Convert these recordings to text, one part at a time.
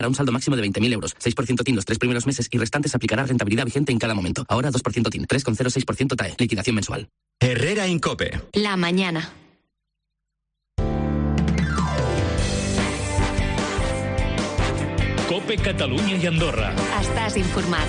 un saldo máximo de 20.000 euros. 6% TIN los 3 primeros meses y restantes aplicará rentabilidad vigente en cada momento. Ahora 2% TIN, 3,06% TAE. Liquidación mensual. Herrera Incope. La mañana. Cope Catalunya i Andorra. Estàs informat.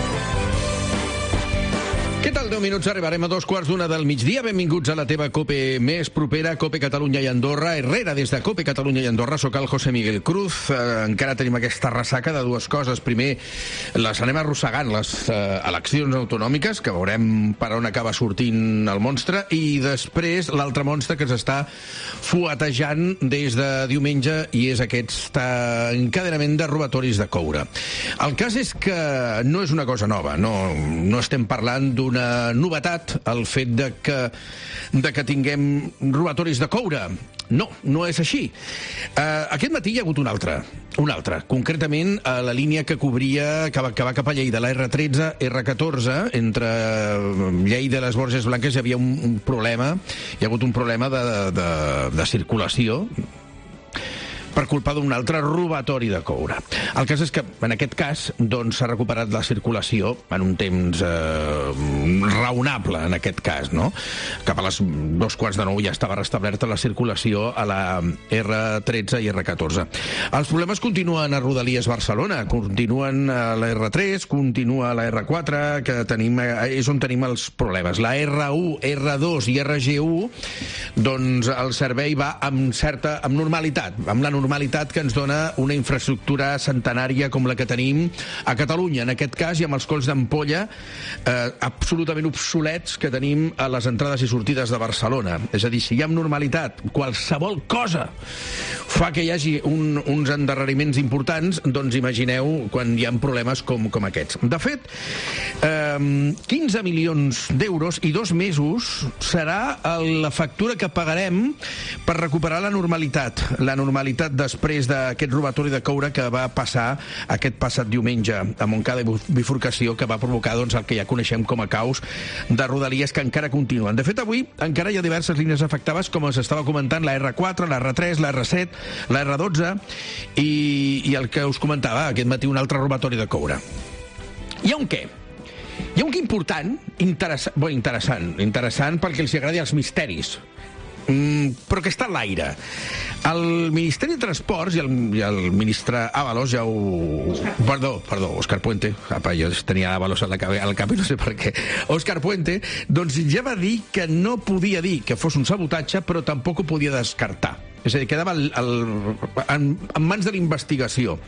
Què tal? 10 minuts, arribarem a 2:15 del migdia. Benvinguts a la teva Cope més propera, Cope Catalunya i Andorra. Herrera, des de Cope Catalunya i Andorra, sóc el José Miguel Cruz. Encara tenim aquesta ressaca de dues coses. Primer, les anem arrossegant, les eleccions autonòmiques, que veurem per on acaba sortint el monstre, i després l'altre monstre que s'està fuetejant des de diumenge, i és aquest encadenament de robatoris de coure. El cas és que no és una cosa nova, no estem parlant d'una novetat el fet de que tinguem robatoris de coure. No és així. Aquest matí hi ha hagut un altre, concretament a la línia que cobria, que va cap a Lleida, la R13, R14, entre Lleida i les Borges Blanques hi havia un problema, hi ha hagut un problema de circulació per culpa d'un altre robatori de coure. El cas és que, en aquest cas, doncs s'ha recuperat la circulació en un temps raonable, en aquest cas, no? Cap a les 8:45 ja estava restablerta la circulació a la R13 i R14. Els problemes continuen a Rodalies Barcelona, continuen a la R3, continua a la R4, que és on tenim els problemes. La R1, R2 i RG1, doncs el servei va amb normalitat, amb la normalitat que ens dona una infraestructura centenària com la que tenim a Catalunya, en aquest cas, i amb els colls d'ampolla absolutament obsolets que tenim a les entrades i sortides de Barcelona. És a dir, si hi ha normalitat, qualsevol cosa fa que hi hagi uns endarreriments importants, doncs imagineu quan hi ha problemes com aquests. De fet, 15 milions d'euros i 2 mesos serà la factura que pagarem per recuperar la normalitat després d'aquest robatori de coure que va passar aquest passat diumenge a Montcada i Bifurcació, que va provocar el que ja coneixem com a caos de Rodalies, que encara continuen. De fet, avui encara hi ha diverses línies afectades, com s'estava comentant, la R4, la R3, la R7, la R12 i el que us comentava aquest matí, un altre robatori de coure. Hi ha un què? Hi ha un què interessant perquè els agradi els misteris, però que està a l'aire. El Ministeri de Transports i el ministre Ábalos ja ho... Perdó, Òscar Puente. Jo tenia Ábalos al cap i no sé per què. Òscar Puente, doncs ja va dir que no podia dir que fos un sabotatge, però tampoc ho podia descartar. És a dir, quedava en mans de la investigació.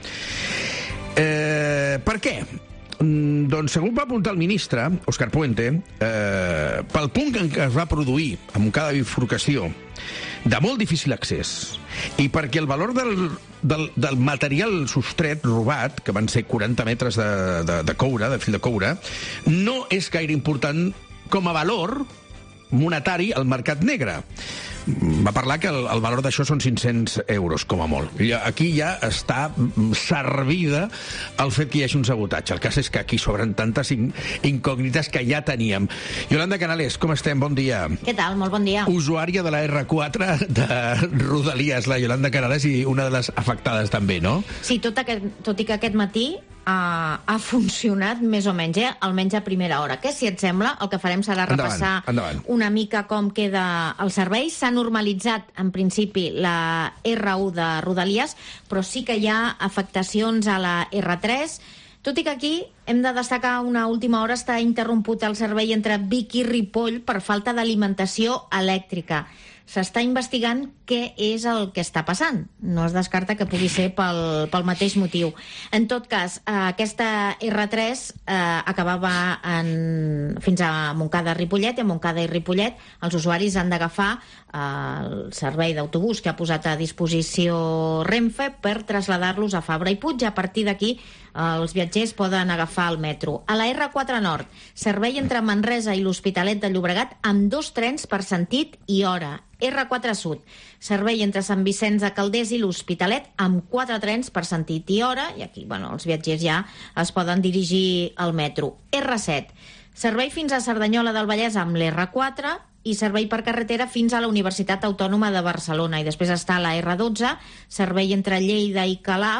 Per què? Doncs, segons va apuntar el ministre, Òscar Puente, pel punt en què es va produir a Montcada Bifurcació, de molt difícil accés, i perquè el valor del material sostret, robat, que van ser 40 metres de coure, de fil de coure, no és gaire important com a valor monetari al mercat negre. Va parlar que el valor d'això són 500 euros, com a molt. Aquí ja està servida el fet que hi hagi un sabotatge. El cas és que aquí s'obren tantes incògnites que ja teníem. Yolanda Canales, com estem? Bon dia. Què tal? Molt bon dia. Usuària de la R4 de Rodalies, la Yolanda Canales, i una de les afectades també, no? Sí, tot i que aquest matí ha funcionat més o menys, almenys a primera hora. Que, si et sembla, el que farem serà repassar una mica com queda el servei. S'ha normalitzat, en principi, la R1 de Rodalies, però sí que hi ha afectacions a la R3, tot i que aquí hem de destacar una última hora està interromput el servei entre Vic i Ripoll per falta d'alimentació elèctrica. S'està investigant què és el que està passant. No es descarta que pugui ser pel mateix motiu. En tot cas, aquesta R3 acabava fins a Montcada-Ripollet, i a Montcada i Ripollet els usuaris han d'agafar el servei d'autobús que ha posat a disposició Renfe per traslladar-los a Fabra i Puig. A partir d'aquí els viatgers poden agafar el metro. A la R4 Nord, servei entre Manresa i l'Hospitalet de Llobregat amb 2 trens per sentit i hora. R4 Sud, servei entre Sant Vicenç de Calders i l'Hospitalet amb 4 trens per sentit i hora, i aquí els viatgers ja es poden dirigir al metro. R7, servei fins a Cerdanyola del Vallès amb l'R4 i servei per carretera fins a la Universitat Autònoma de Barcelona. I després està la R12, servei entre Lleida i Calaf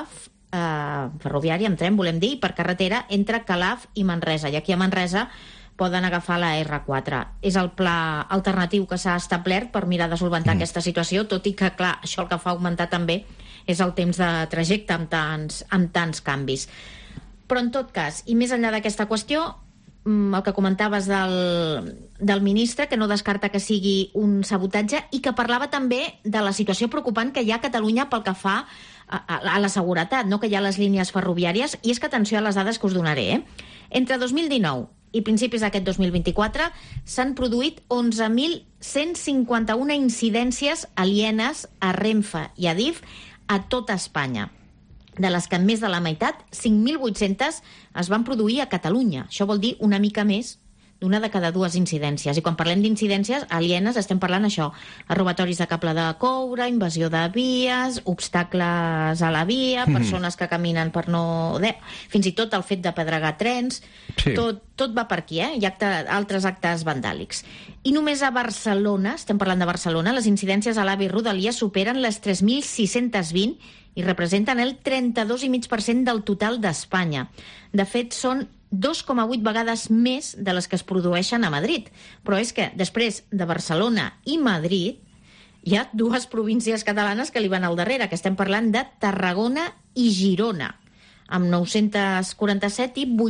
ferroviària, amb tren, volem dir, i per carretera entre Calaf i Manresa. I aquí a Manresa poden agafar la R4. És el pla alternatiu que s'ha establert per mirar de solventar aquesta situació, tot i que, clar, això el que fa augmentar també és el temps de trajecte amb tants canvis. Però, en tot cas, i més enllà d'aquesta qüestió, el que comentaves del ministre, que no descarta que sigui un sabotatge, i que parlava també de la situació preocupant que hi ha a Catalunya pel que fa a la seguretat, no? Que hi ha les línies ferroviàries, i és que atenció a les dades que us donaré. Entre 2019 i principis d'aquest 2024 s'han produït 11.151 incidències alienes a Renfe i a DIF a tota Espanya, de les que més de la meitat, 5.800, es van produir a Catalunya. Això vol dir una mica més d'una de cada dues incidències. I quan parlem d'incidències alienes estem parlant això, robatoris de cable de coure, invasió de vies, obstacles a la via, persones que caminen per no... fins i tot el fet de pedregar trens, sí. Tot va per aquí, Hi ha altres actes vandàlics. I només a Barcelona, estem parlant de Barcelona, les incidències a l'AVE i Rodalies superen les 3.620 i representen el 32,5% del total d'Espanya. De fet, són 2,8 vegades més de les que es produeixen a Madrid. Però és que després de Barcelona i Madrid hi ha dues províncies catalanes que li van al darrere, que estem parlant de Tarragona i Girona, amb 947 i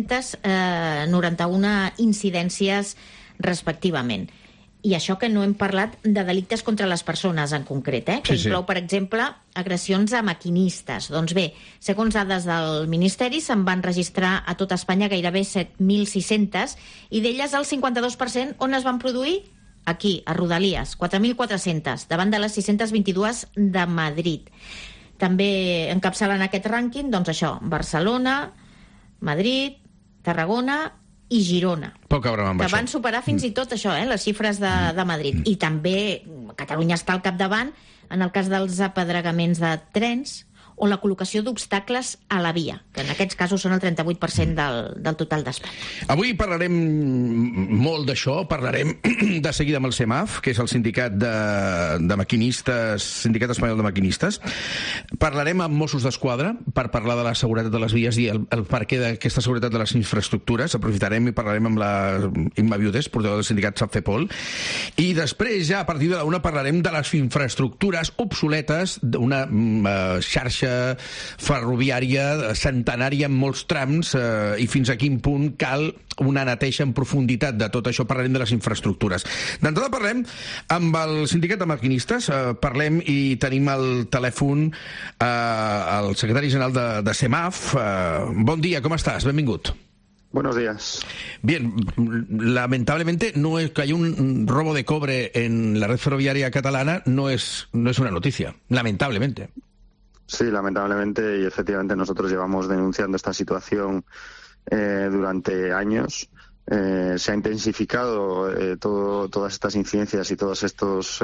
891 incidències respectivament. I això que no hem parlat de delictes contra les persones en concret, que inclou, per exemple, agressions a maquinistes. Doncs bé, segons dades del Ministeri, se'n van registrar a tot Espanya gairebé 7.600 i d'elles el 52% on es van produir? Aquí, a Rodalies, 4.400, davant de les 622 de Madrid. També encapçalen aquest rànquing, doncs això, Barcelona, Madrid, Tarragona i Girona, que van superar fins i tot això, les xifres de Madrid. I també Catalunya està al capdavant en el cas dels apedregaments de trens o la col·locació d'obstacles a la via, que en aquests casos són el 38% del total d'Espanya. Avui parlarem molt d'això, parlarem de seguida amb el CEMAF, que és el sindicat de maquinistes, Sindicat Espanyol de Maquinistes. Parlarem amb Mossos d'Esquadra per parlar de la seguretat de les vies i el perquè d'aquesta seguretat de les infraestructures. Aprofitarem i parlarem amb la Imma Viudes, portaveu del sindicat SAPFEPOL. I després, ja a partir de la 1, parlarem de les infraestructures obsoletes d'una xarxa ferroviària centenària en molts trams i fins a quin punt cal una neteja en profunditat de tot això. Parlarem de les infraestructures. D'entrada parlem amb el sindicat de maquinistes, parlem i tenim al telèfon el secretari general de CEMAF. Bon dia, com estàs? Benvingut. Buenos días. Bien, lamentablemente no es que haya un robo de cobre en la red ferroviaria catalana, no es una noticia, lamentablemente. Sí, lamentablemente, y efectivamente nosotros llevamos denunciando esta situación durante años. Se ha intensificado todas estas incidencias y todos estos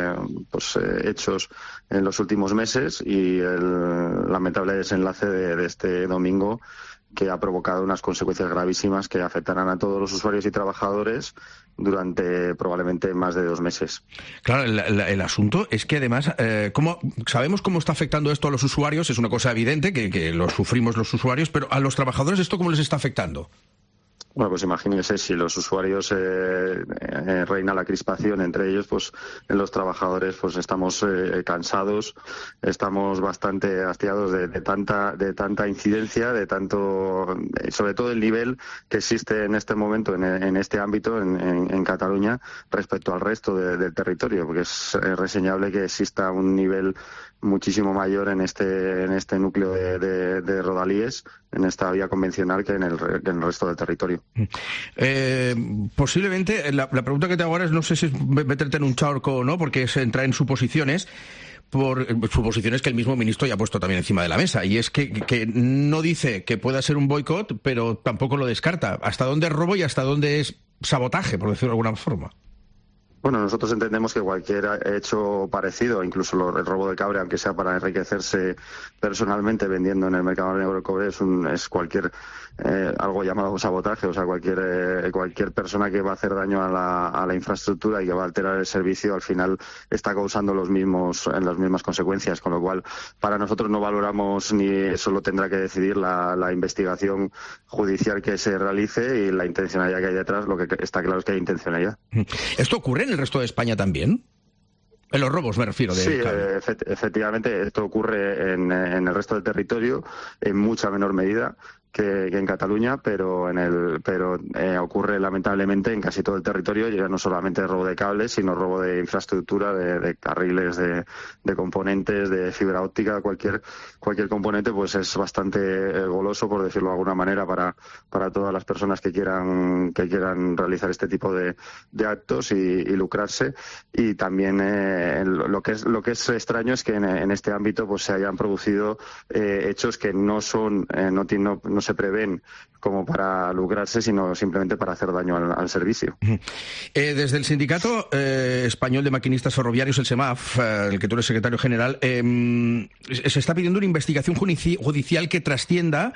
hechos en los últimos meses, y el lamentable desenlace de este domingo, que ha provocado unas consecuencias gravísimas que afectarán a todos los usuarios y trabajadores durante probablemente más de 2 meses. Claro, el asunto es que además, sabemos cómo está afectando esto a los usuarios, es una cosa evidente que lo sufrimos los usuarios, pero a los trabajadores, ¿esto cómo les está afectando? Bueno, pues imagínense, si los usuarios reina la crispación entre ellos, pues los trabajadores pues estamos cansados, estamos bastante hastiados de tanta incidencia, de tanto, sobre todo el nivel que existe en este momento en este ámbito en Cataluña respecto al resto del territorio, porque es reseñable que exista un nivel muchísimo mayor en este núcleo de Rodalies, en esta vía convencional, que en el resto del territorio. Posiblemente, la pregunta que te hago ahora es, no sé si es meterte en un charco o no, porque es entrar en suposiciones, por suposiciones que el mismo ministro ya ha puesto también encima de la mesa, y es que no dice que pueda ser un boicot, pero tampoco lo descarta. ¿Hasta dónde es robo y hasta dónde es sabotaje, por decirlo de alguna forma? Bueno, nosotros entendemos que cualquier hecho parecido, incluso el robo de cobre, aunque sea para enriquecerse personalmente vendiendo en el mercado negro el cobre, es cualquier algo llamado sabotaje. O sea, cualquier persona que va a hacer daño a la infraestructura y que va a alterar el servicio, al final está causando las mismas consecuencias. Con lo cual, para nosotros no valoramos, ni eso lo tendrá que decidir la investigación judicial que se realice y la intencionalidad que hay detrás. Lo que está claro es que hay intencionalidad. ¿Esto ocurre en el resto de España también? En los robos me refiero. Sí, efectivamente, esto ocurre en el resto del territorio en mucha menor medida que en Cataluña, pero ocurre lamentablemente en casi todo el territorio, ya no solamente robo de cables, sino robo de infraestructura, de carriles, de componentes, de fibra óptica, cualquier componente, pues es bastante goloso, por decirlo de alguna manera, para todas las personas que quieran realizar este tipo de actos y lucrarse. Y también lo que es extraño es que en este ámbito pues se hayan producido hechos que no se prevén como para lucrarse, sino simplemente para hacer daño al servicio. Desde el Sindicato Español de Maquinistas Ferroviarios, el SEMAF, el que tú eres secretario general, se está pidiendo una investigación judicial que trascienda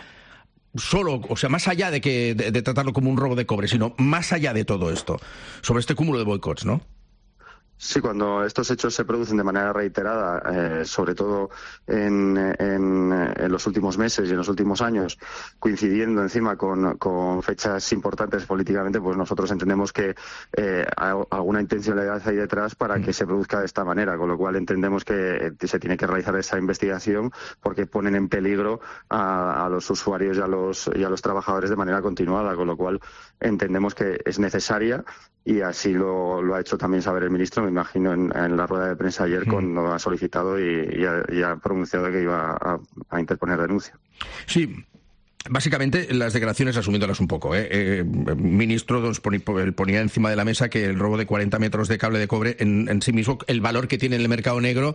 más allá de tratarlo como un robo de cobre, sino más allá de todo esto, sobre este cúmulo de boicots, ¿no? Sí, cuando estos hechos se producen de manera reiterada, sobre todo en los últimos meses y en los últimos años, coincidiendo encima con fechas importantes políticamente, pues nosotros entendemos que alguna intencionalidad hay detrás para que se produzca de esta manera, con lo cual entendemos que se tiene que realizar esa investigación porque ponen en peligro a los usuarios y a los trabajadores de manera continuada, con lo cual entendemos que es necesaria. Y así lo ha hecho también saber el ministro, me imagino, en la rueda de prensa ayer, cuando ha solicitado y ha pronunciado que iba a interponer denuncia. Sí. Básicamente, las declaraciones, asumiéndolas un poco, el ministro ponía encima de la mesa que el robo de 40 metros de cable de cobre en sí mismo, el valor que tiene en el mercado negro,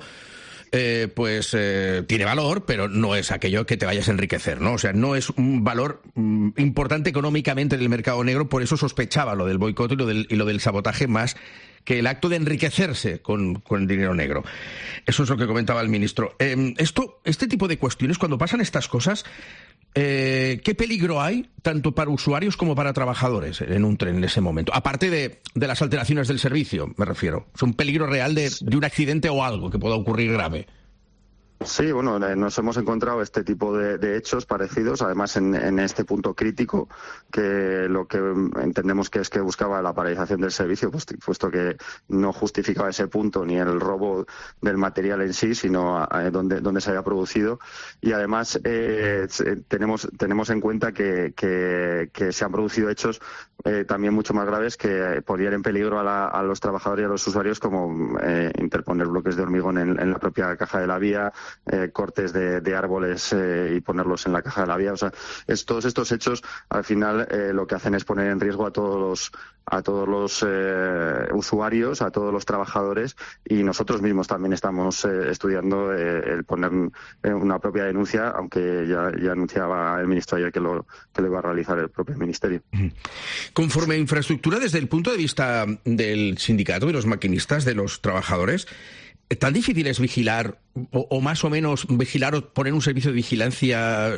tiene valor, pero no es aquello que te vayas a enriquecer, ¿no? O sea, no es un valor importante económicamente en el mercado negro, por eso sospechaba lo del boicot y lo del sabotaje más que el acto de enriquecerse con el dinero negro. Eso es lo que comentaba el ministro. Este tipo de cuestiones, cuando pasan estas cosas, ¿qué peligro hay tanto para usuarios como para trabajadores en un tren en ese momento? Aparte de las alteraciones del servicio, me refiero. ¿Es un peligro real de un accidente o algo que pueda ocurrir grave? Sí, bueno, nos hemos encontrado este tipo de hechos parecidos, además en este punto crítico, que lo que entendemos que es que buscaba la paralización del servicio, puesto que no justificaba ese punto ni el robo del material en sí, sino donde se haya producido. Y además tenemos en cuenta que se han producido hechos también mucho más graves que ponían en peligro a los trabajadores y a los usuarios, como interponer bloques de hormigón en la propia caja de la vía, cortes de árboles y ponerlos en la caja de la vía. O sea, todos estos hechos al final lo que hacen es poner en riesgo a todos los usuarios, a todos los trabajadores, y nosotros mismos también estamos estudiando el poner una propia denuncia, aunque ya anunciaba el ministro ayer que lo iba a realizar el propio ministerio. Conforme a infraestructura, desde el punto de vista del sindicato, de los maquinistas, de los trabajadores, ¿tan difícil es vigilar o más o menos vigilar o poner un servicio de vigilancia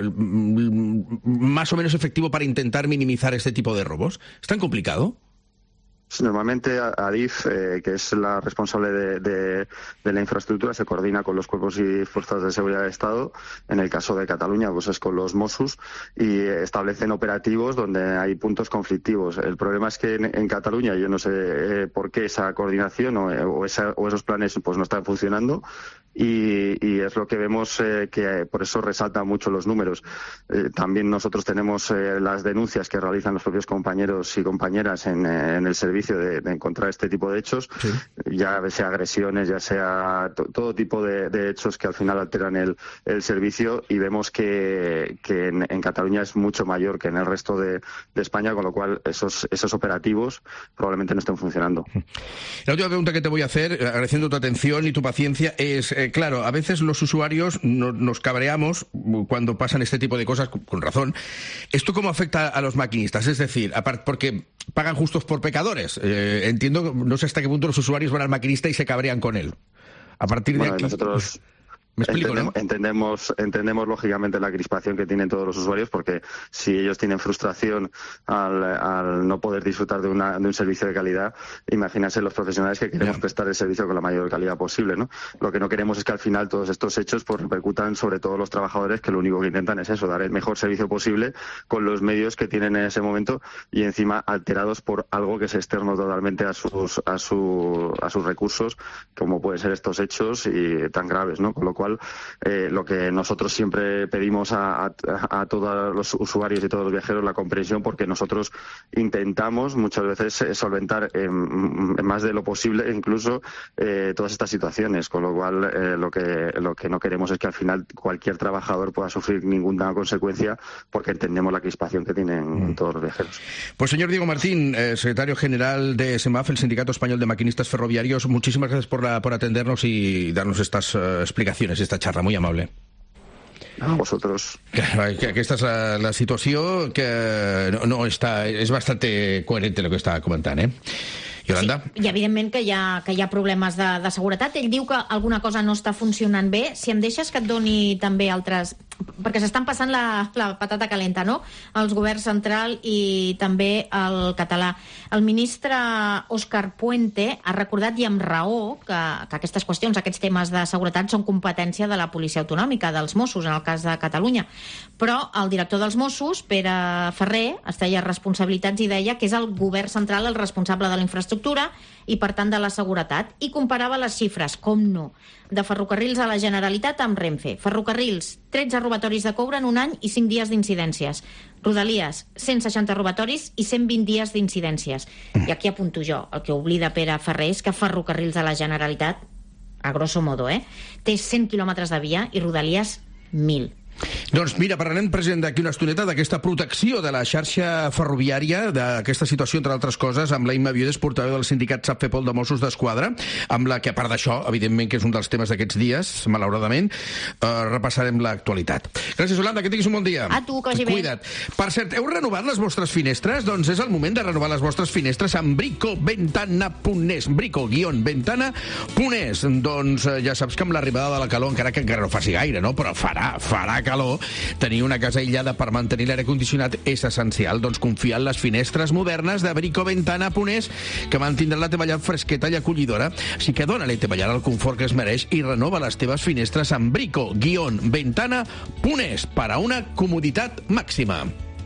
más o menos efectivo para intentar minimizar este tipo de robos? ¿Es tan complicado? Normalmente ADIF, que es la responsable de la infraestructura, se coordina con los cuerpos y fuerzas de seguridad del Estado. En el caso de Cataluña, pues es con los Mossos, y establecen operativos donde hay puntos conflictivos. El problema es que en Cataluña, yo no sé por qué esa coordinación o esos planes pues no están funcionando, y es lo que vemos, que por eso resaltan mucho los números. También nosotros tenemos las denuncias que realizan los propios compañeros y compañeras en el servicio de encontrar este tipo de hechos, sí. Ya sea agresiones, ya sea todo tipo de hechos que al final alteran el servicio, y vemos que en Cataluña es mucho mayor que en el resto de España, con lo cual esos operativos probablemente no estén funcionando. La última pregunta que te voy a hacer, agradeciendo tu atención y tu paciencia, es, claro, a veces los usuarios nos cabreamos cuando pasan este tipo de cosas, con razón. ¿Esto cómo afecta a los maquinistas? Es decir, aparte, porque pagan justos por pecadores. Entiendo, no sé hasta qué punto los usuarios van al maquinista y se cabrean con él. A partir de aquí... Nosotros... ¿Me explico, no? Entendemos lógicamente la crispación que tienen todos los usuarios, porque si ellos tienen frustración al no poder disfrutar de un servicio de calidad, imagínense los profesionales que queremos prestar el servicio con la mayor calidad posible, ¿no? Lo que no queremos es que al final todos estos hechos pues repercutan sobre todos los trabajadores, que lo único que intentan es eso, dar el mejor servicio posible con los medios que tienen en ese momento y encima alterados por algo que es externo totalmente a sus recursos, como pueden ser estos hechos y tan graves, ¿no? Con lo cual lo que nosotros siempre pedimos a todos los usuarios y todos los viajeros, la comprensión, porque nosotros intentamos muchas veces solventar más de lo posible incluso todas estas situaciones, con lo cual lo que no queremos es que al final cualquier trabajador pueda sufrir ninguna consecuencia, porque entendemos la crispación que tienen todos los viajeros. Pues señor Diego Martín, secretario general de SEMAF, el Sindicato Español de Maquinistas Ferroviarios, muchísimas gracias por atendernos y darnos estas explicacions, esta charla, muy amable. A vosotros. Que esta és la situació que no està... És bastant coherente el que està comentant, Yolanda? Sí, i evidentment que hi ha problemes de seguretat. Ell diu que alguna cosa no està funcionant bé. Si em deixes que et doni també altres... Perquè s'estan passant la patata calenta, no? El govern central i també el català. El ministre Òscar Puente ha recordat, i amb raó, que aquestes qüestions, aquests temes de seguretat són competència de la policia autonòmica, dels Mossos, en el cas de Catalunya. Però el director dels Mossos, Pere Ferrer, es treia responsabilitats i deia que és el govern central el responsable de la infraestructura i, per tant, de la seguretat. I comparava les xifres, com no, de Ferrocarrils a la Generalitat amb Renfe. Ferrocarrils, 13 robatoris de coure en un any i 5 dies d'incidències. Rodalies, 160 robatoris i 120 dies d'incidències. I aquí apunto jo. El que oblida Pere Ferrer és que Ferrocarrils a la Generalitat, a grosso modo, té 100 quilòmetres de via i Rodalies 1.000. Doncs mira, parlarem, president, d'aquí una estoneta d'aquesta protecció de la xarxa ferroviària, d'aquesta situació, entre altres coses, amb la Imma Viudes, portaveu del sindicat SAPFEPOL de Mossos d'Esquadra, amb la que, a part d'això, evidentment, que és un dels temes d'aquests dies, malauradament, repassarem l'actualitat. Gràcies, Yolanda, que tinguis un bon dia. A tu, que vagi bé. Cuida't. Per cert, heu renovat les vostres finestres? Doncs és el moment de renovar les vostres finestres amb bricoventana.es. brico-ventana.es. Doncs ja saps que amb l'arribada de la calor, encara que encara no faci gaire, no? Però farà calor, tenir una casa aïllada per mantenir l'aire condicionat és essencial. Doncs confia en les finestres modernes de bricoventana.es, que mantindran la teva llar fresqueta i acollidora. Així que dona-li a teva llar el confort que es mereix i renova les teves finestres amb brico-ventana.es per a una comoditat màxima.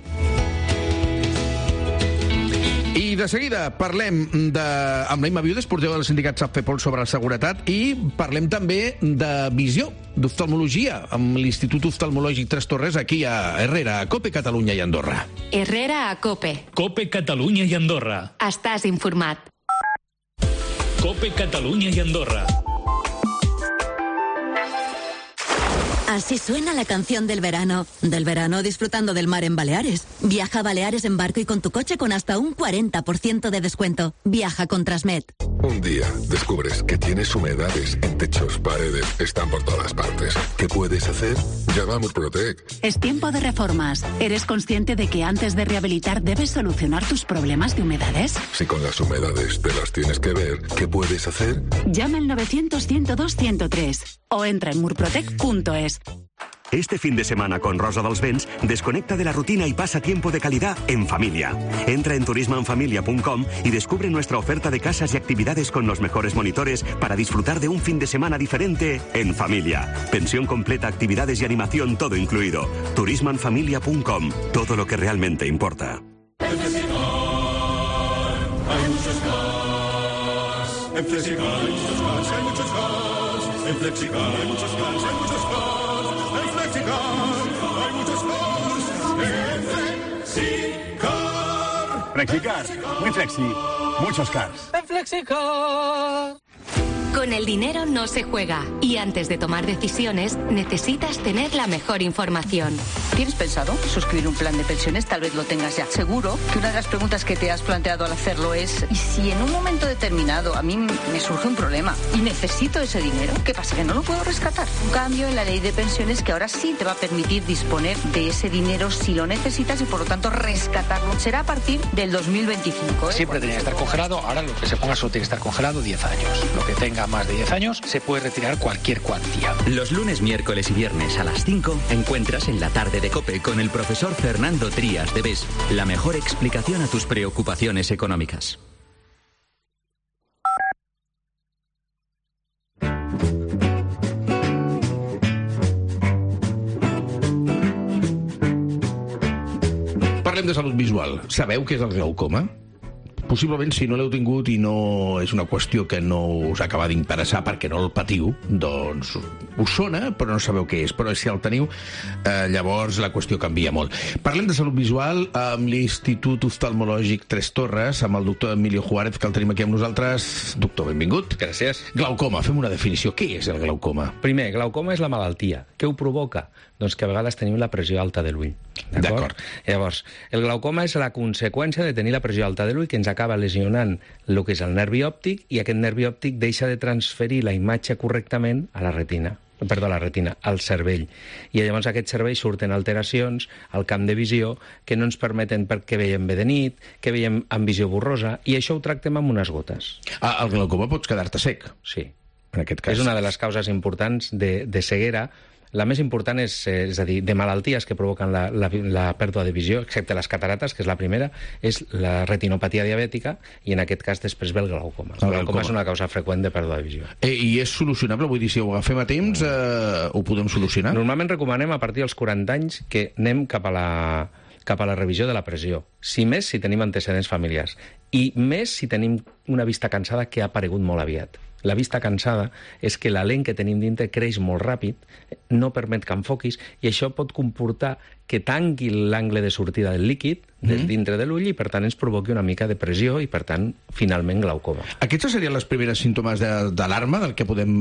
I de seguida parlem amb la Imma Viudes, portaveu del sindicat SAPFEPOL, sobre la seguretat, i parlem també de visió, d'oftalmologia, amb l'Institut Oftalmològic Tres Torres, aquí a Herrera, a COPE, Catalunya i Andorra. Herrera a COPE. COPE, Catalunya i Andorra. Estàs informat. COPE, Catalunya i Andorra. Así suena la canción del verano. Del verano disfrutando del mar en Baleares. Viaja a Baleares en barco y con tu coche con hasta un 40% de descuento. Viaja con Transmed. Un día descubres que tienes humedades en techos, paredes, están por todas partes. ¿Qué puedes hacer? Llama a Murprotec. Es tiempo de reformas. ¿Eres consciente de que antes de rehabilitar debes solucionar tus problemas de humedades? Si con las humedades te las tienes que ver, ¿qué puedes hacer? Llama al 900-102-103 o entra en murprotec.es. Este fin de semana con Rosa dels Vents, desconecta de la rutina y pasa tiempo de calidad en familia. Entra en turismoenfamilia.com y descubre nuestra oferta de casas y actividades con los mejores monitores para disfrutar de un fin de semana diferente en familia. Pensión completa, actividades y animación, todo incluido. turismoenfamilia.com, todo lo que realmente importa. En Flexicar hay muchos cars. En Flexicar hay muchos cars, hay muchos cars. En Flexicar hay muchos cars, hay muchos cars. En Flexicar hay muchos cars. En Flexicar. Flexicar, muy flexi, muchos cars. En Flexicar. Con el dinero no se juega y antes de tomar decisiones necesitas tener la mejor información. ¿Tienes pensado suscribir un plan de pensiones? Tal vez lo tengas ya. Seguro que una de las preguntas que te has planteado al hacerlo es: ¿y si en un momento determinado a mí me surge un problema y necesito ese dinero? ¿Qué pasa? ¿Que no lo puedo rescatar? Un cambio en la ley de pensiones que ahora sí te va a permitir disponer de ese dinero si lo necesitas y por lo tanto rescatarlo. Será a partir del 2025. Siempre tenía que estar congelado, ahora lo que se ponga solo tiene que estar congelado 10 años. Lo que tenga más de 10 años se puede retirar cualquier cuantía. Los lunes, miércoles y viernes a las 5 encuentras en la tarde de COPE con el profesor Fernando Trías de BES la mejor explicación a tus preocupaciones económicas. Parlem de salut visual. Sabeu què és el glaucoma? Possiblement, si no l'heu tingut i no és una qüestió que no us acaba d'interessar perquè no el patiu, doncs us sona, però no sabeu què és. Però si el teniu, llavors la qüestió canvia molt. Parlem de salut visual amb l'Institut Oftalmològic Tres Torres, amb el doctor Emilio Juárez, que el tenim aquí amb nosaltres. Doctor, benvingut. Gràcies. Glaucoma, fem una definició. Què és el glaucoma? Primer, glaucoma és la malaltia. Què ho provoca? Doncs que a vegades tenim la pressió alta de l'ull. D'acord? Llavors, el glaucoma és la conseqüència de tenir la pressió alta de l'ull que ens acaba lesionant el que és el nervi òptic i aquest nervi òptic deixa de transferir la imatge correctament a la retina. Al cervell. I llavors aquest cervell surten alteracions al camp de visió que no ens permeten que veiem bé de nit, que veiem amb visió borrosa, i això ho tractem amb unes gotes. El glaucoma pots quedar-te sec? Sí. En aquest cas. És una de les causes importants de ceguera. La més important és a dir, de malalties que provoquen la pèrdua de visió, excepte les catarates, que és la primera, és la retinopatia diabètica, i en aquest cas després ve el glaucoma. El glaucoma és una causa freqüent de pèrdua de visió. I és solucionable? Vull dir, si ho agafem a temps, ho podem solucionar? Normalment recomanem a partir dels 40 anys que anem cap a la revisió de la pressió. Si tenim antecedents familiars. I més si tenim una vista cansada que ha aparegut molt aviat. La vista cansada és que la lent que tenim dintre creix molt ràpid, no permet que enfoquis, i això pot comportar que tanqui l'angle de sortida del líquid des dintre de l'ull i, per tant, ens provoqui una mica de pressió i, per tant, finalment, glaucoma. Aquests serien els primers símptomes d'alarma del que podem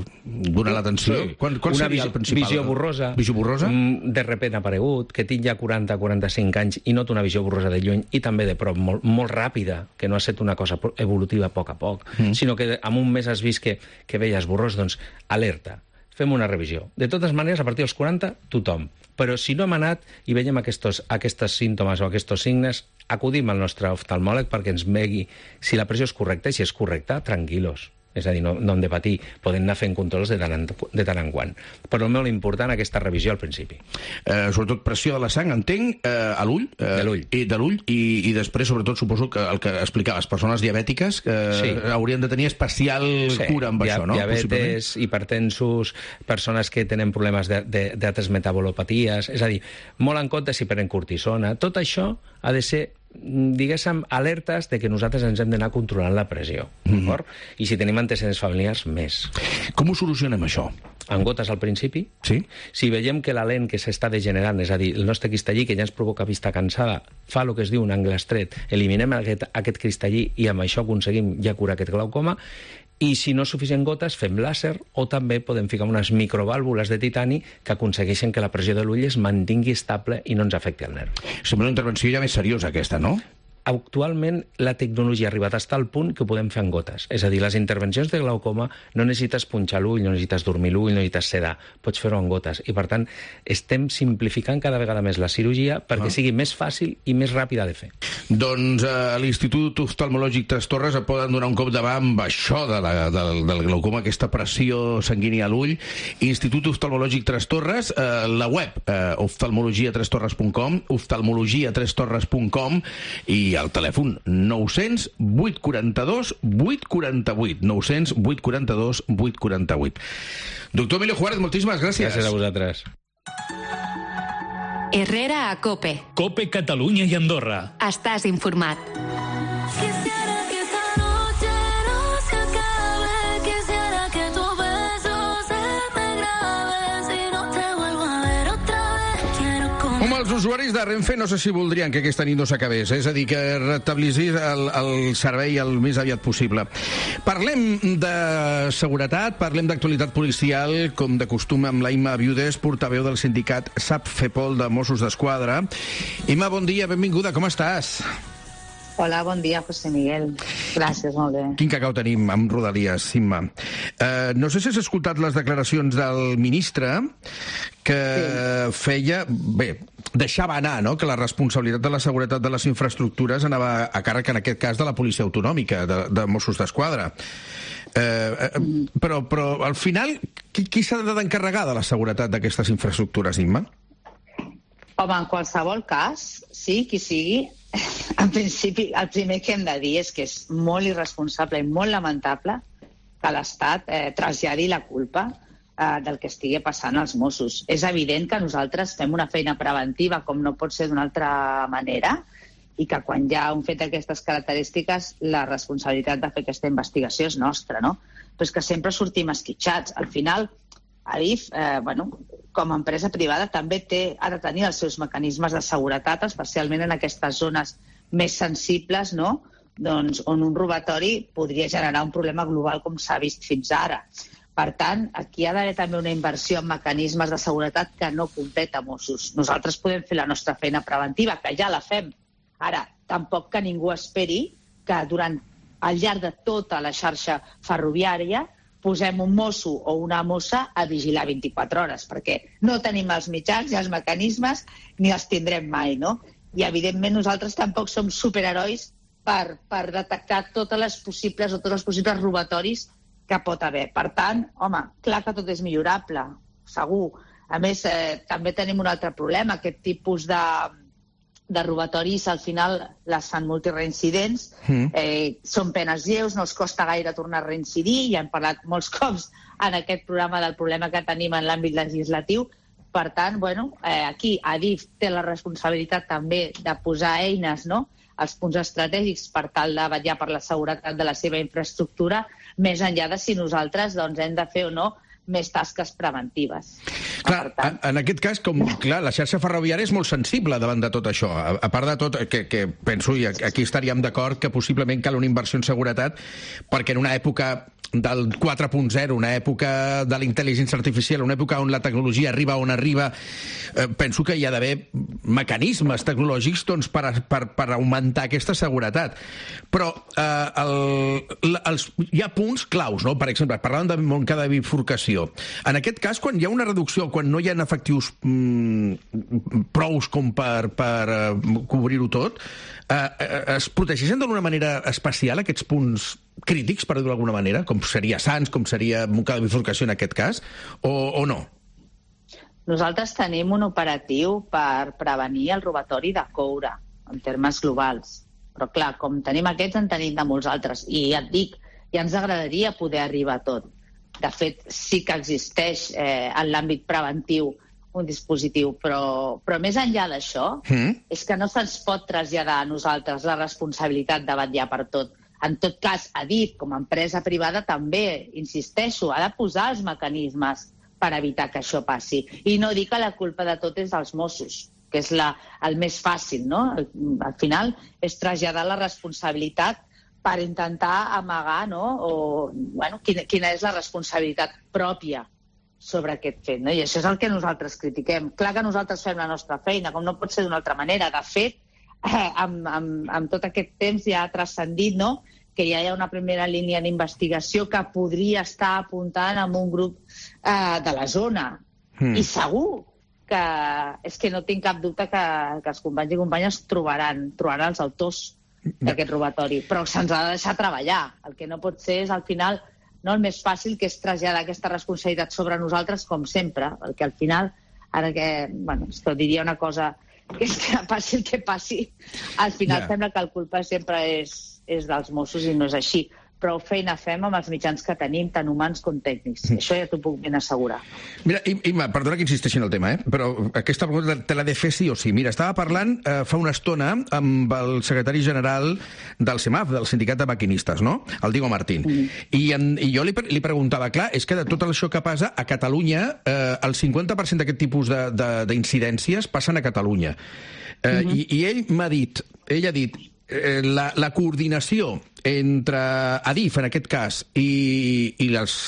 donar l'atenció? Sí. Quan seria el principal? Visió borrosa. Visió borrosa? De repent ha aparegut, que tinc ja 40-45 anys i noto una visió borrosa de lluny i també de prop, molt ràpida, que no ha estat una cosa evolutiva a poc a poc, sinó que en un mes has vist que veies borrós, doncs alerta. Fem una revisió. De totes maneres, a partir dels 40, tothom. Però si no hem anat i veiem aquests símptomes o aquests signes, acudim al nostre oftalmòleg perquè ens megui si la pressió és correcta, i si és correcta, tranquil·los. És a dir, no hem de patir, podem anar fent controls de tant en quant. Però molt important aquesta revisió al principi. Sobretot pressió de la sang, entenc, a l'ull. De l'ull. I després, sobretot, suposo que el que explicaves, persones diabètiques haurien de tenir especial cura amb això, no? Diabetes, hipertensos, persones que tenen problemes d'altres metabolopaties, és a dir, molt en compte si prenen cortisona. Tot això ha de ser, diguéssim, alertes de que nosaltres ens hem d'anar controlant la pressió, d'acord? I si tenim antecedents familiars, més. Com ho solucionem, això? En gotes al principi. Sí? Si veiem que la lent que s'està degenerant, és a dir, el nostre cristallí, que ja ens provoca vista cansada, fa el que es diu un angle estret, eliminem aquest cristallí i amb això aconseguim ja curar aquest glaucoma. I si no és suficient gotes, fem làser, o també podem ficar unes microvàlvules de titani que aconsegueixen que la pressió de l'ull es mantingui estable i no ens afecti el nervi. Sembla una intervenció ja més seriosa, aquesta, no? Actualment la tecnologia ha arribat fins al punt que ho podem fer en gotes. És a dir, les intervencions de glaucoma no necessites punxar l'ull, no necessites dormir l'ull, no necessites sedar. Pots fer-ho en gotes. I, per tant, estem simplificant cada vegada més la cirurgia perquè sigui més fàcil i més ràpida de fer. Doncs a l'Institut Oftalmològic Tres Torres et poden donar un cop de mà amb això del glaucoma, aquesta pressió sanguínia a l'ull. Institut Oftalmològic Tres Torres, la web oftalmologiatrestorres.com, oftalmologiatrestorres.com, i al telèfon 900 842 848. 900 842 848. Doctor Emilio Juárez, moltíssimes gràcies. Gràcies a vosaltres. Herrera a COPE. COPE Catalunya i Andorra. Estàs informat. Els usuaris usuaris de Renfe no sé si voldrien que aquesta nit no s'acabés, és a dir, que restablissis el servei el més aviat possible. Parlem de seguretat, parlem d'actualitat policial, com de costum amb la Imma Viudes, portaveu del sindicat SAP-FEPOL de Mossos d'Esquadra. Imma, bon dia, benvinguda, com estàs? Hola, bon dia, José Miguel. Gràcies, molt bé. Quin cacau tenim amb Rodalies, Imma. No sé si has escoltat les declaracions del ministre que feia... Bé, deixava anar, no?, que la responsabilitat de la seguretat de les infraestructures anava a càrrec, en aquest cas, de la Policia Autonòmica, de Mossos d'Esquadra. Però al final, qui s'ha d'encarregar de la seguretat d'aquestes infraestructures, Imma? Home, en qualsevol cas, sí, qui sigui, en principi, el primer que hem de dir és que és molt irresponsable i molt lamentable que l'Estat traslladi la culpa del que estigui passant als Mossos. És evident que nosaltres fem una feina preventiva, com no pot ser d'una altra manera, i que quan hi ha un fet d'aquestes característiques, la responsabilitat de fer aquesta investigació és nostra, no? Però és que sempre sortim esquitxats. Al final, Adif, com a empresa privada, també ha de tenir els seus mecanismes de seguretat, especialment en aquestes zones més sensibles, no?, doncs, on un robatori podria generar un problema global com s'ha vist fins ara. Per tant, aquí ha d'haver també una inversió en mecanismes de seguretat que no competa Mossos. Nosaltres podem fer la nostra feina preventiva, que ja la fem. Ara, tampoc que ningú esperi que al llarg de tota la xarxa ferroviària posem un mosso o una mossa a vigilar 24 hores, perquè no tenim els mitjans i els mecanismes ni els tindrem mai, no? I, evidentment, nosaltres tampoc som superherois per detectar tots els possibles robatoris que pot haver. Per tant, home, clar que tot és millorable, segur. A més, també tenim un altre problema. Aquest tipus de robatoris, al final, les fan multireincidents, són penes lleus, no els costa gaire tornar a reincidir, i hem parlat molts cops en aquest programa del problema que tenim en l'àmbit legislatiu. Per tant, aquí Adif té la responsabilitat també de posar eines, no?, als punts estratègics per tal de vetllar per la seguretat de la seva infraestructura, més enllà de si nosaltres hem de fer o no més tasques preventives. Clar, en aquest cas, la xarxa ferroviària és molt sensible davant de tot això. A part de tot, que penso, i aquí estaríem d'acord, que possiblement cal una inversió en seguretat, perquè en una època del 4.0, una època de la intel·ligència artificial, una època on la tecnologia arriba on arriba, penso que hi ha d'haver mecanismes tecnològics per augmentar aquesta seguretat. Però hi ha punts claus, no? Per exemple, parlàvem de manca de bifurcació. En aquest cas, quan hi ha una reducció, quan no hi ha efectius prous com per cobrir-ho tot, es protegeixen d'alguna manera especial aquests punts crítics, per dir-ho d'alguna manera, com seria Sants, com seria manca de bifurcació en aquest cas, o no? Nosaltres tenim un operatiu per prevenir el robatori de coure, en termes globals. Però, clar, com tenim aquests, en tenim de molts altres. I ja et dic, ja ens agradaria poder arribar a tot. De fet, sí que existeix en l'àmbit preventiu un dispositiu, però més enllà d'això, és que no se'ns pot traslladar a nosaltres la responsabilitat de vetllar per tot. En tot cas, Adif, com a empresa privada, també, insisteixo, ha de posar els mecanismes per evitar que això passi. I no dir que la culpa de tot és dels Mossos, que és el més fàcil, no? Al final és traslladar la responsabilitat per intentar amagar, no?, quina és la responsabilitat pròpia sobre aquest fet, no? I això és el que nosaltres critiquem. Clar que nosaltres fem la nostra feina, com no pot ser d'una altra manera. De fet, amb tot aquest temps ja ha transcendit, no?, que ja hi ha una primera línia d'investigació que podria estar apuntant a un grup de la zona. I segur que és que no tinc cap dubte que els companys i companyes trobaran els autors d'aquest robatori, però se'ns ha de deixar treballar. El que no pot ser és, al final, el més fàcil, que és traslladar aquesta responsabilitat sobre nosaltres, com sempre, perquè al final, ara que, esto diria una cosa, que és que passi el que passi, al final sembla que el culpa sempre és dels Mossos i no és així. prou feina fem amb els mitjans que tenim, tant humans com tècnics. Això ja t'ho puc ben assegurar. Mira, Imma, perdona que insisteixi en el tema, però aquesta pregunta te l'ha de fer sí o sí. Mira, estava parlant fa una estona amb el secretari general del CEMAF, del Sindicat de Maquinistes, no? El Diego Martín. I jo li preguntava, clar, és que de tot això que passa, a Catalunya, el 50% d'aquest tipus d'incidències passen a Catalunya. I ell ha dit, la coordinació entre Adif, en aquest cas, i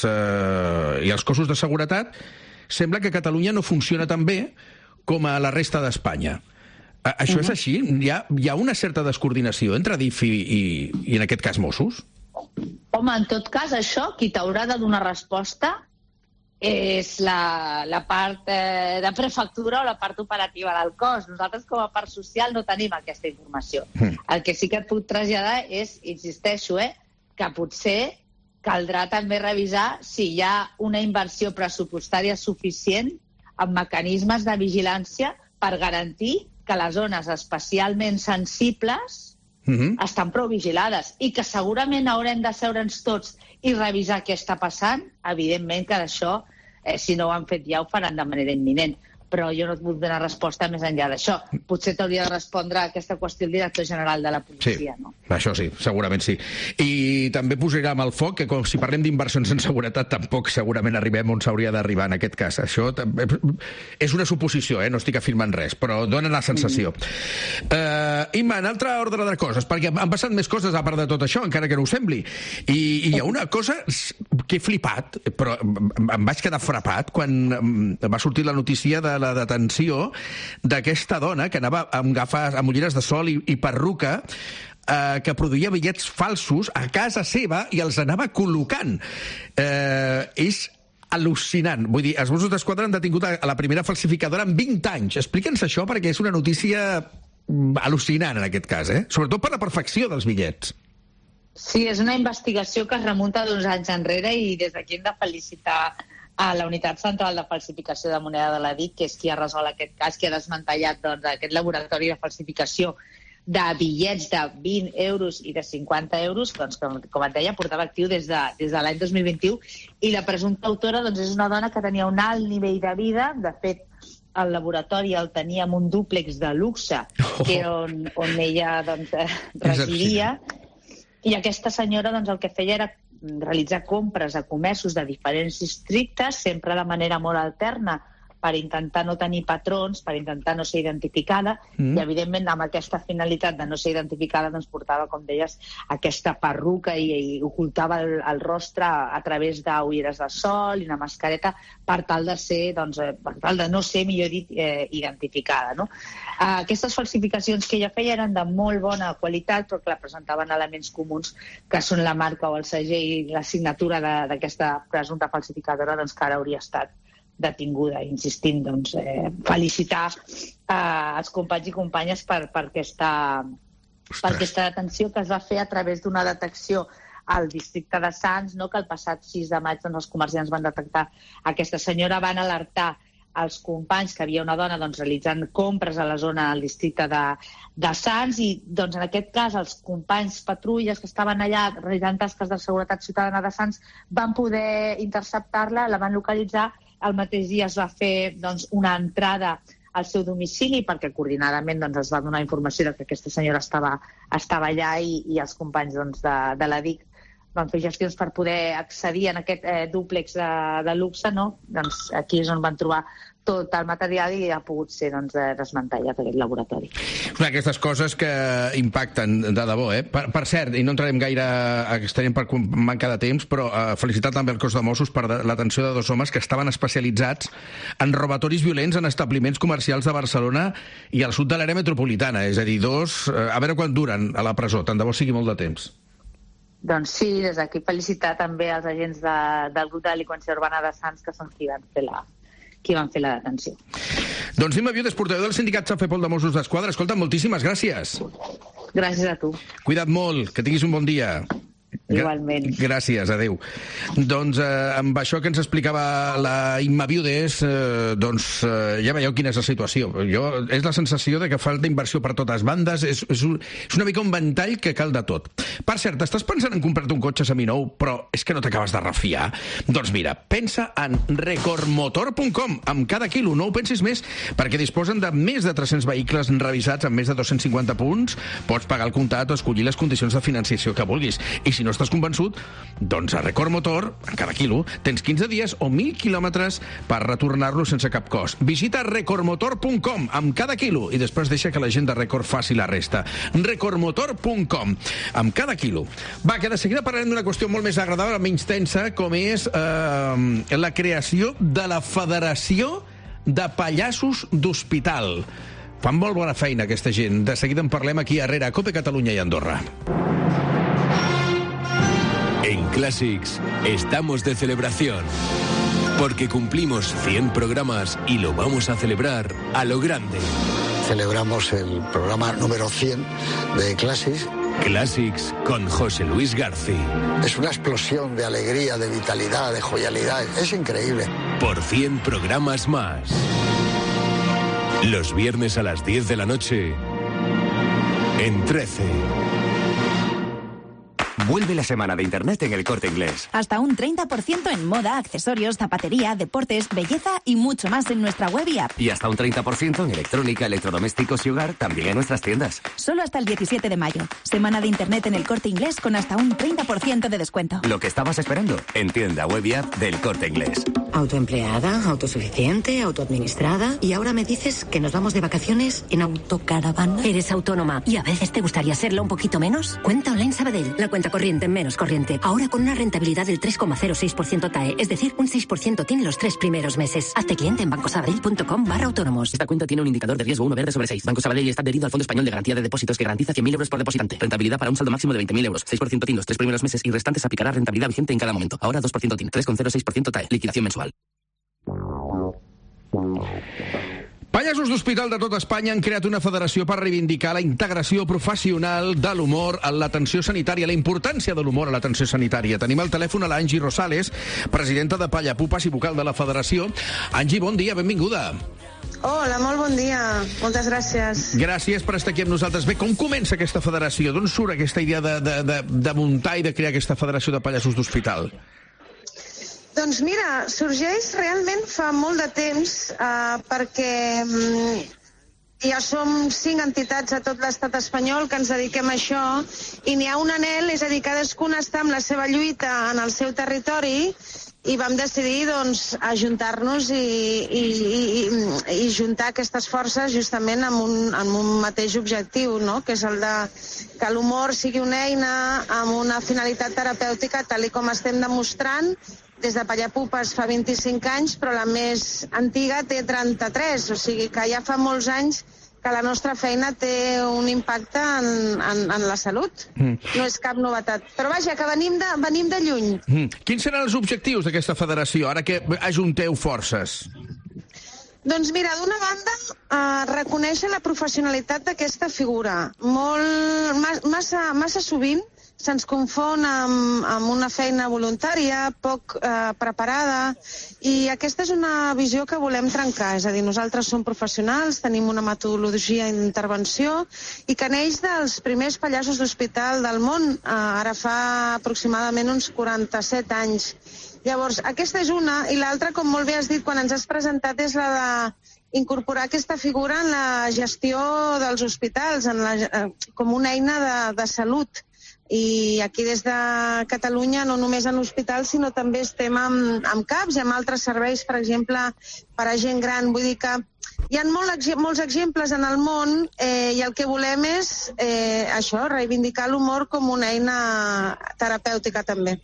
els cossos de seguretat, sembla que Catalunya no funciona tan bé com a la resta d'Espanya. Això és així? Hi ha una certa descoordinació entre Adif i en aquest cas, Mossos? Home, en tot cas, això, qui t'haurà de donar resposta és la part de prefectura o la part operativa del cos. Nosaltres, com a part social, no tenim aquesta informació. El que sí que et puc traslladar és, insisteixo, que potser caldrà també revisar si hi ha una inversió pressupostària suficient en mecanismes de vigilància per garantir que les zones especialment sensibles estan prou vigilades i que segurament haurem de seure'ns tots i revisar què està passant. Evidentment que d'això, si no ho han fet ja, ho faran de manera imminent. Però jo no et puc donar resposta més enllà d'això. Potser t'hauria de respondre a aquesta qüestió el director general de la policia, no? Això sí, segurament sí. I també posarem al foc que si parlem d'inversions en seguretat tampoc segurament arribem on s'hauria d'arribar en aquest cas. Això és una suposició, no estic afirmant res, però dona la sensació. Imma, en altre ordre de coses, perquè han passat més coses a part de tot això, encara que no ho sembli. I hi ha una cosa que he flipat, però em vaig quedar frapat quan va sortir la notícia de la detenció d'aquesta dona que anava amb gafes, amb ulleres de sol i perruca, que produïa bitllets falsos a casa seva i els anava col·locant. És al·lucinant. Vull dir, els Mossos d'Esquadra han detingut a la primera falsificadora en 20 anys. Explica'ns això, perquè és una notícia al·lucinant en aquest cas, sobretot per la perfecció dels bitllets. Sí, és una investigació que es remunta d'uns anys enrere i des d'aquí hem de felicitar a la Unitat Central de Falsificació de Moneda de la DIC, que és qui ha resolt aquest cas, qui ha desmantellat aquest laboratori de falsificació de bitllets de 20 euros i de 50 euros, doncs, com et deia, portava actiu des de l'any 2021, i la presumpta autora és una dona que tenia un alt nivell de vida. De fet, el laboratori el tenia en un dúplex de luxe, que era on ella residia, i aquesta senyora el que feia era realitzar compres a comerços de diferents districtes, sempre de manera molt alterna, per intentar no tenir patrons, per intentar no ser identificada, i evidentment amb aquesta finalitat de no ser identificada portava, com deies, aquesta perruca i ocultava el rostre a través d'ulleres de sol i una mascareta per tal de ser, per tal de no ser, millor dit, identificada, no? Aquestes falsificacions que ella feia eren de molt bona qualitat, però que presentaven elements comuns, que són la marca o el segell i la signatura d'aquesta presumpta falsificadora, que ara hauria estat detinguda. Insistint, felicitar els companys i companyes per aquesta detenció que es va fer a través d'una detecció al districte de Sants, que el passat 6 de maig els comerciants van detectar aquesta senyora, van alertar els companys que hi havia una dona realitzant compres a la zona del districte de Sants i en aquest cas els companys patrulles que estaven allà realitzant tasques de seguretat ciutadana de Sants van poder interceptar-la, la van localitzar. El mateix dia es va fer una entrada al seu domicili perquè coordinadament es va donar informació que aquesta senyora estava allà i els companys de la DIC van fer gestions per poder accedir en aquest dúplex de luxe, aquí és on van trobar tot el material i ha pogut ser desmantellat aquest laboratori. Aquestes coses que impacten de debò, Per cert, i no entrarem gaire, estaríem per manca de temps, però felicitar també el cos de Mossos per l'atenció de 2 homes que estaven especialitzats en robatoris violents en establiments comercials de Barcelona i al sud de l'àrea metropolitana, és a dir, 2, a veure quan duren a la presó, tant de bo sigui molt de temps. Doncs sí, des d'aquí felicitar també els agents del grup de delinqüència urbana de Sants, que són qui van fer la detenció. Doncs Imma Viudes, portaveu del sindicat Safepol de Mossos d'Esquadra. Escolta, moltíssimes gràcies. Gràcies a tu. Cuida't molt, que tinguis un bon dia. Igualment. Gràcies, adéu. Doncs amb això que ens explicava la Imma Viudes, ja veieu quina és la situació. És la sensació de que falta inversió per totes bandes, és una mica un ventall que cal de tot. Per cert, estàs pensant en comprar-te un cotxe seminou, però és que no t'acabes de refiar? Doncs mira, pensa en recordmotor.com. Amb cada quilo no ho pensis més, perquè disposen de més de 300 vehicles revisats amb més de 250 punts, pots pagar el comptat o escollir les condicions de financiació que vulguis. I si no estàs convençut, doncs a Record Motor, a cada quilo, tens 15 dies o 1.000 quilòmetres per retornar-lo sense cap cost. Visita recordmotor.com amb cada quilo i després deixa que la gent de Record faci la resta. recordmotor.com amb cada quilo. Va, que de seguida parlarem d'una qüestió molt més agradable, menys tensa, com és la creació de la Federació de Pallassos d'Hospital. Fan molt bona feina aquesta gent. De seguida en parlem aquí a RAC, COPE Catalunya i Andorra. En Classics estamos de celebración, porque cumplimos 100 programas y lo vamos a celebrar a lo grande. Celebramos el programa número 100 de Classics. Classics con José Luis García. Es una explosión de alegría, de vitalidad, de jovialidad. Es increíble. Por 100 programas más. Los viernes a las 10 de la noche en 13. Vuelve la semana de Internet en El Corte Inglés. Hasta un 30% en moda, accesorios, zapatería, deportes, belleza y mucho más en nuestra web y app. Y hasta un 30% en electrónica, electrodomésticos y hogar, también en nuestras tiendas. Solo hasta el 17 de mayo. Semana de Internet en El Corte Inglés con hasta un 30% de descuento. Lo que estabas esperando, en tienda web y app del Corte Inglés. Autoempleada, autosuficiente, autoadministrada. Y ahora me dices que nos vamos de vacaciones en autocaravana. Eres autónoma y a veces te gustaría serlo un poquito menos. Cuenta Online Sabadell, la cuenta corriente menos corriente. Ahora con una rentabilidad del 3,06% TAE, es decir, un 6% TIN los 3 primeros meses. Hazte cliente en bancosabadell.com/autónomos. Esta cuenta tiene un indicador de riesgo 1 verde sobre 6. Banco Sabadell está adherido al Fondo Español de Garantía de Depósitos que garantiza 100.000 euros por depositante. Rentabilidad para un saldo máximo de 20.000 euros. 6% TIN los 3 primeros meses y restantes aplicará rentabilidad vigente en cada momento. Ahora 2% TIN, 3,06% TAE. Liquidación mensual. Pallassos d'Hospital de tot Espanya han creat una federació per reivindicar la integració professional de l'humor en l'atenció sanitària, la importància de l'humor a l'atenció sanitària. Tenim al telèfon a l'Angie Rosales, presidenta de Pallapupes i vocal de la federació. Angie, bon dia, benvinguda. Hola, molt bon dia. Moltes gràcies. Gràcies per estar aquí amb nosaltres. Bé, com comença aquesta federació? D'on surt aquesta idea de muntar i de crear aquesta federació de Pallassos d'Hospital? Doncs mira, sorgeix realment fa molt de temps perquè ja som 5 entitats a tot l'estat espanyol que ens dediquem a això i n'hi ha un anhel, és a dir, cadascuna està amb la seva lluita en el seu territori i vam decidir doncs ajuntar-nos i juntar aquestes forces justament amb un mateix objectiu, no? Que és el de que l'humor sigui una eina amb una finalitat terapèutica tal com estem demostrant des de Pallapupes fa 25 anys, però la més antiga té 33, o sigui que ja fa molts anys que la nostra feina té un impacte en la salut. No és cap novetat. Però vaja, que venim de lluny. Quins seran els objectius d'aquesta federació, ara que ajunteu forces? Doncs mira, d'una banda, reconèixer la professionalitat d'aquesta figura. Massa sovint se'ns confon amb una feina voluntària, poc preparada, i aquesta és una visió que volem trencar. És a dir, nosaltres som professionals, tenim una metodologia d'intervenció i que neix dels primers pallassos d'hospital del món, ara fa aproximadament uns 47 anys. Llavors, aquesta és una, i l'altra, com molt bé has dit quan ens has presentat, és la d'incorporar aquesta figura en la gestió dels hospitals, com una eina de salut. I aquí des de Catalunya, no només en hospitals, sinó també estem amb CAPs i amb altres serveis, per exemple, per a gent gran. Vull dir que hi ha molts exemples en el món i el que volem és això, reivindicar l'humor com una eina terapèutica també.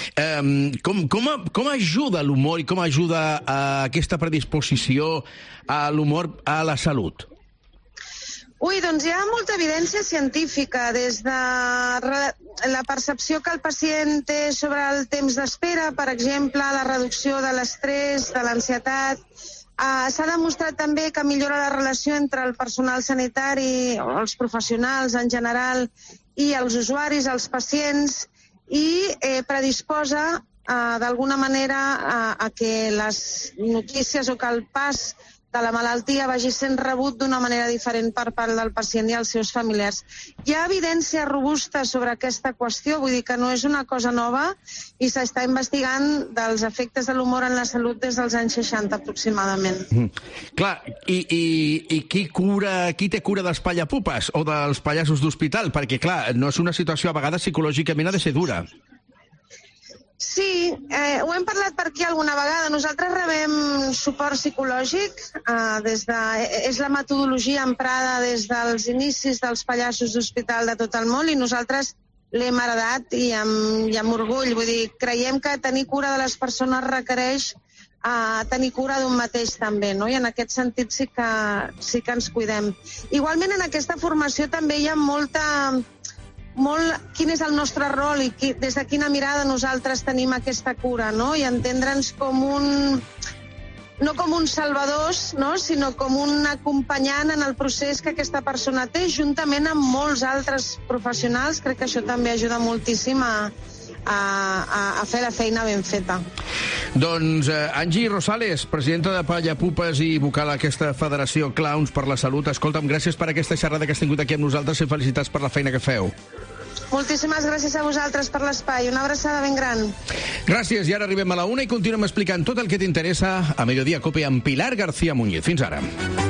Com ajuda l'humor i com ajuda aquesta predisposició a l'humor a la salut? Doncs hi ha molta evidència científica, des de la percepció que el pacient té sobre el temps d'espera, per exemple, la reducció de l'estrès, de l'ansietat. S'ha demostrat també que millora la relació entre el personal sanitari, o els professionals en general, i els usuaris, els pacients. i predisposa d'alguna manera a que les notícies o que el pas de la malaltia vagi sent rebut d'una manera diferent per part del pacient i els seus familiars. Hi ha evidència robusta sobre aquesta qüestió, vull dir que no és una cosa nova i s'està investigant dels efectes de l'humor en la salut des dels anys 60 aproximadament. Clar, i qui té cura dels pallapupes o dels pallassos d'hospital? Perquè, clar, no és una situació a vegades psicològicament ha de ser dura. Sí, ho hem parlat per aquí alguna vegada. Nosaltres rebem suport psicològic. És la metodologia emprada des dels inicis dels pallassos d'hospital de tot el món i nosaltres l'hem heredat i amb orgull. Vull dir, creiem que tenir cura de les persones requereix tenir cura d'un mateix també, no? I en aquest sentit sí que ens cuidem. Igualment en aquesta formació també hi ha quin és el nostre rol i des de quina mirada nosaltres tenim aquesta cura, no? I entendre'ns no com uns salvadors, no? Sinó com un acompanyant en el procés que aquesta persona té, juntament amb molts altres professionals. Crec que això també ajuda moltíssim a fer la feina ben feta. Doncs Angie Rosales, presidenta de Pallapupes i vocal d'aquesta Federació Clowns per la Salut, escolta'm, gràcies per aquesta xerrada que has tingut aquí amb nosaltres i felicitats per la feina que feu. Moltíssimes gràcies a vosaltres per l'espai. Una abraçada ben gran. Gràcies, i ara arribem a la 1 i continuem explicant tot el que t'interessa a Mediodía Cope amb Pilar García Muñiz. Fins ara.